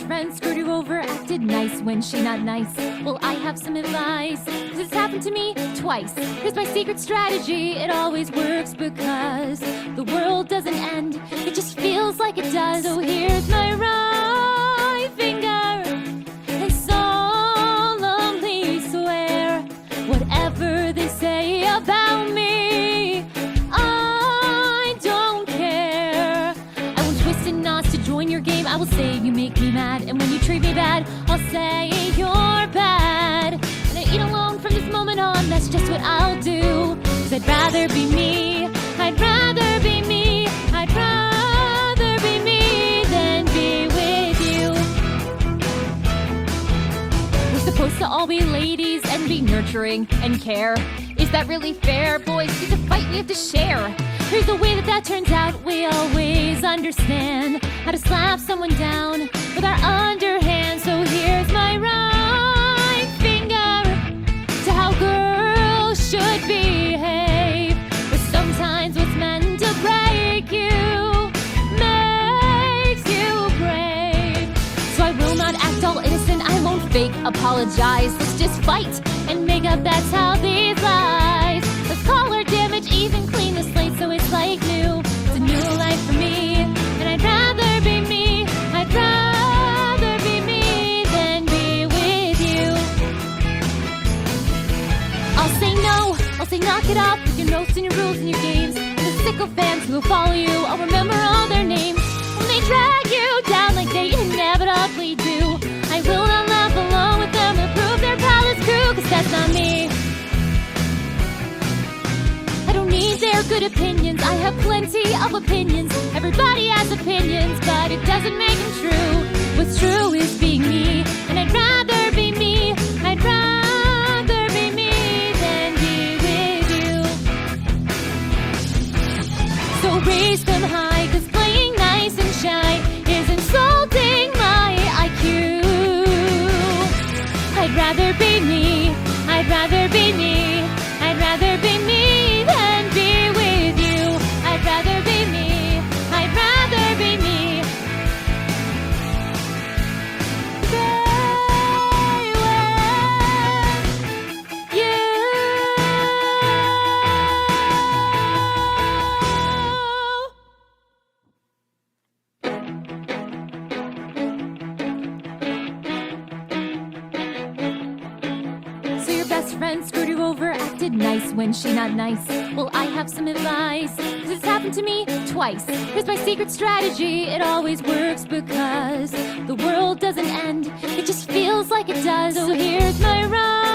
friend screwed her over, acted nice when she not nice. Well, I have some advice, 'cause it's happened to me twice. Here's my secret strategy, it always works because the world doesn't end, it just feels like it does. So here's my right finger, and solemnly swear, whatever they say about me, I don't care. I won't twist and knots to join your game. I will say you make me mad, and when you treat me bad, I'll say you're bad. And I eat alone from this moment on, that's just what I'll do. 'Cause I'd rather be me, I'd rather be me, I'd rather be me than be with you. We're supposed to all be ladies and be nurturing and care. Is that really fair? Boys, it's a fight we have to share. Here's the way that turns out. We always understand how to slap someone down with our underhand. So here's my right finger to how girls should behave. But sometimes what's meant to break you makes you brave. So I will not act all innocent, I won't fake apologize. Let's just fight and make up, that's how these lies. Let's call our damage, even clean the slate so it's like new. It's a new life for me, and I'd rather be me, I'd rather be me than be with you. I'll say no, I'll say knock it off with your notes and your rules and your games. And the sycophants who will follow you, I'll remember all their names. When they drag you down like they inevitably do, I will not laugh along with them or prove their palace crew, 'cause that's not me. I don't need their good opinions, I have plenty of opinions. Everybody has opinions, but it doesn't make them true. What's true is being me, and I'd rather be me, I'd rather be me than be with you. So raise them high, 'cause playing nice and shy is insulting my IQ. I'd rather be me, I'd rather be me, I'd rather be me than be with you. I'd rather be me, I'd rather be me. Stay with you. So your best friend screwed you over, acted nice when she not nice. Well, I have some advice, 'cause it's happened to me twice. Here's my secret strategy, it always works because the world doesn't end, it just feels like it does. So here's my right